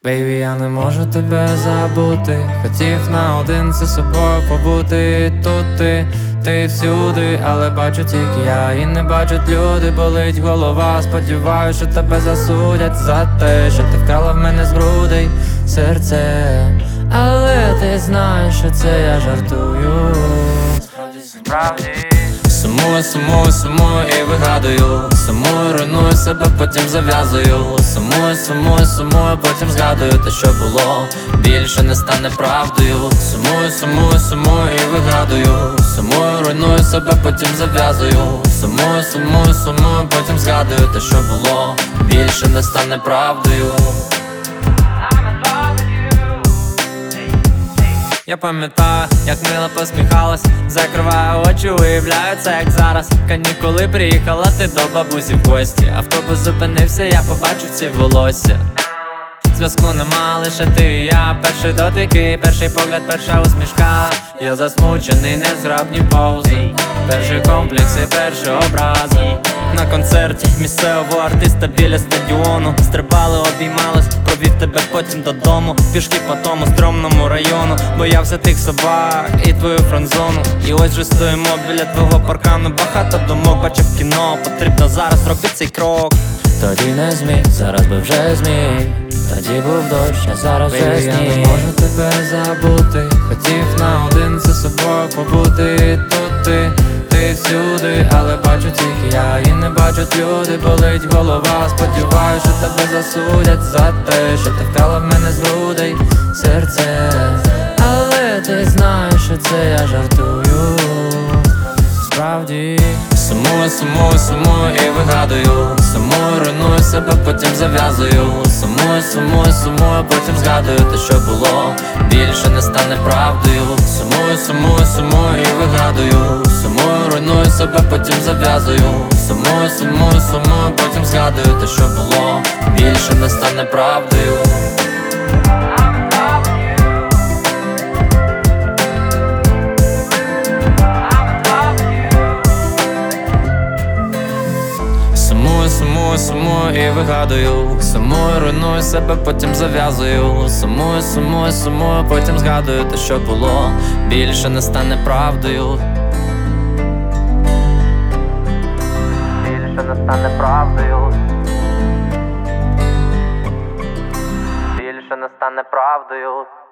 Бейбі, я не можу тебе забути. Хотів наодинці з собою побути. І тут ти всюди, але бачу тільки я, і не бачать люди. Болить голова, сподіваюсь, що тебе засудять за те, що ти вкрала в мене з грудей серце. Але ти знаєш, що це я жартую. Справді сумую, сумую, сумую і вигадую. Сумую, руйную себе, потім зав'язую. Сумую, сумую, сумую, потім згадую те, що було, більше не стане правдою. Сумую, сумую, сумую і вигадую. Сумую, руйную себе, потім зав'язую. Сумую, сумую, сумую, потім згадую те, що було, більше не стане правдою. Я пам'ятаю, як мило посміхалась, закриваю очі, уявляю це, як зараз. Канікули приїхала ти до бабусі в гості. Автобус зупинився, я побачив ці волосся. Зв'язку нема, лише ти і я. Перші дотики, перший погляд, перша усмішка. Я засмучений, незграбні паузи. Перші комплекси, перші образи. На концерті місцевого артиста біля стадіону. Стрибали, обіймались, провів тебе потім додому. Пішки по тому стрьомному району. Боявся тих собак і твою френдзону. І ось же стоїмо біля твого паркану. Багато думок, бачив кіно, потрібно зараз робити цей крок. Тоді не зміг, зараз би вже зміг. Тоді був дощ, а зараз вже сніг. Я не можу тебе забути. Хотів наодинці з собою побути. І тут ти всюди, але бачу тільки я, і не бачать люди. Болить голова, сподіваюсь, що тебе засудять за те, що ти вкрала в мене з грудей серце. Але ти знаєш, що це я жартую. Справді сумую, сумую, сумую і вигадую. Сумую, руйную себе, потім зав'язую. Сумую, сумую, сумую, потім згадую те, що було, більше не стане правдою. Сумую, сумую, сумую і вигадую. Сумую, руйную себе, потім зав'язую. Сумую, сумую, сумую, потім згадую те, що було, більше не стане правдою. Сумую, сумую і вигадую. Сумую, руйную себе, потім зав'язую. Сумую, сумую, сумую, потім згадую те, що було, більше не стане правдою. Більше не стане правдою. Більше не стане правдою.